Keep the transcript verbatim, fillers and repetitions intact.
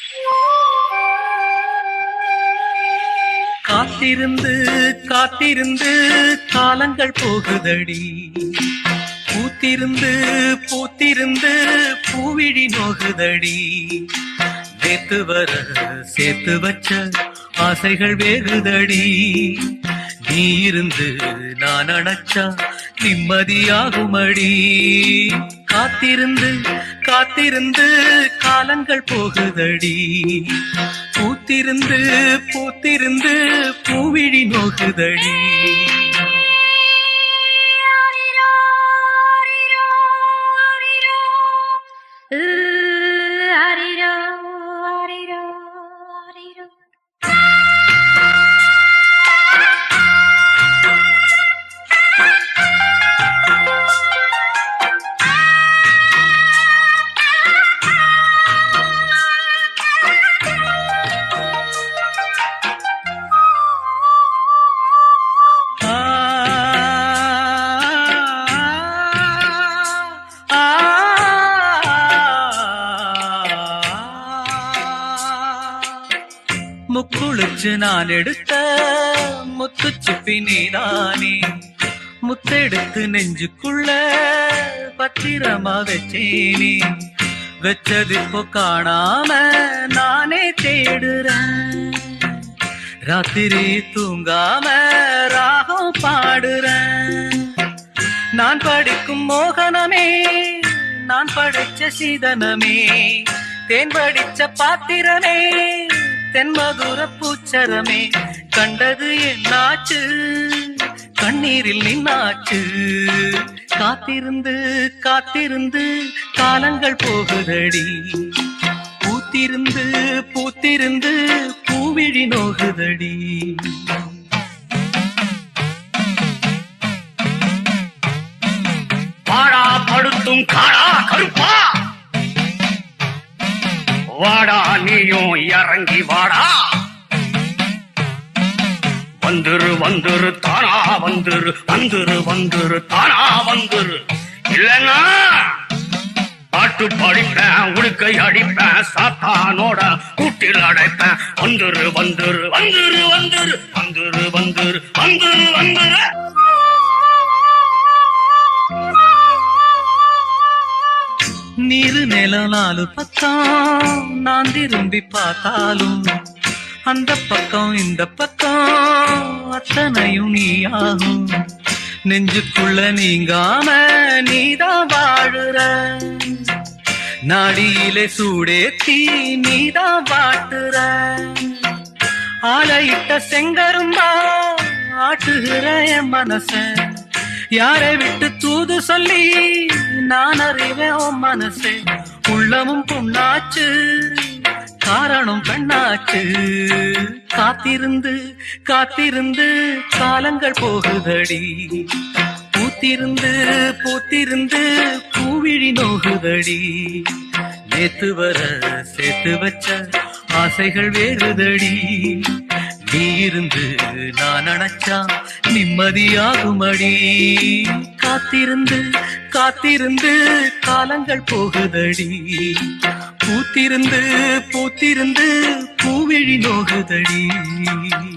காத்திருந்து காத்திருந்து காலங்கள் போகுதடி, பூத்திருந்து பூத்திருந்து பூவிழி நோகுதடி. நேத்து வர சேர்த்து வச்ச ஆசைகள் வேகுதடி, நீ இருந்து நான் அணைச்சா நிம்மதியாகுமடி. காத்திருந்து காத்திருந்து காலங்கள் போகுதடி, பூத்திருந்து பூத்திருந்து பூவிழி நோகுதடி. முக்குளிச்சு நான் எடுத்த முத்துச்சிப்பி நீதானே, முத்தெடுத்து நெஞ்சுக்குள்ள பத்திரமா வச்சேனே. வச்சது இப்போ காணாம நானே தேடுறேன், ராத்திரி தூங்காம ராகம் பாடுறேன். நான் படிக்கும் மோகனமே, நான் படிச்ச சீதனமே, தேன் படிச்ச பாத்திரமே, தென்மதுர பூச்சரமே. கண்டது என்னாச்சு, கண்ணீரில் நின்னாச்சு. காத்திருந்து காத்திருந்து காலங்கள் போகுதடி, பூத்திருந்து பூத்திருந்து பூவிழி நோகுதடி. வாடா படுத்தும் காடா கருப்பா, வாடா நீயும் இறங்கி வாடா. வந்துரு வந்துரு தானா வந்துரு, வந்துரு வந்துரு தானா வந்துரு. இல்லன்னா பாட்டு படிப்பேன், உடுக்கை அடிப்பேன், சாத்தானோட கூட்டில் அடைப்பேன். வந்துரு வந்துரு வந்துரு வந்துரு வந்துரு வந்துரு வந்துரு வந்துரு. நீரு நிலம் நாலு பக்கம் நான் திரும்பி பார்த்தாலும், அந்த பக்கம் இந்த பக்கம் அத்தனையும் நீயாகும். நெஞ்சுக்குள்ள நீங்காம நீதான் வாழுற, நாடியிலே சூடேத்தி நீதான் வாட்டுற. ஆலையிட்ட செங்கரும்பா ஆட்டுகிற என் மனச, யாரை விட்டு தூது சொல்லி நான் அறிவேன் உன் மனசே. உள்ளமும் புண்ணாச்சு, காரணம் பெண்ணாச்சு. காத்திருந்து காத்திருந்து காலங்கள் போகுதடி, பூத்திருந்து பூத்திருந்து பூவிழி நோகுதடி. நேத்து வர சேர்த்து வச்ச ஆசைகள் வேறுதடி, நீ இருந்து நான் அணைச்சா நிம்மதியாகுமடி. காத்திருந்து காத்திருந்து காலங்கள் போகுதடி, பூத்திருந்து பூத்திருந்து பூவிழி நோகுதடி.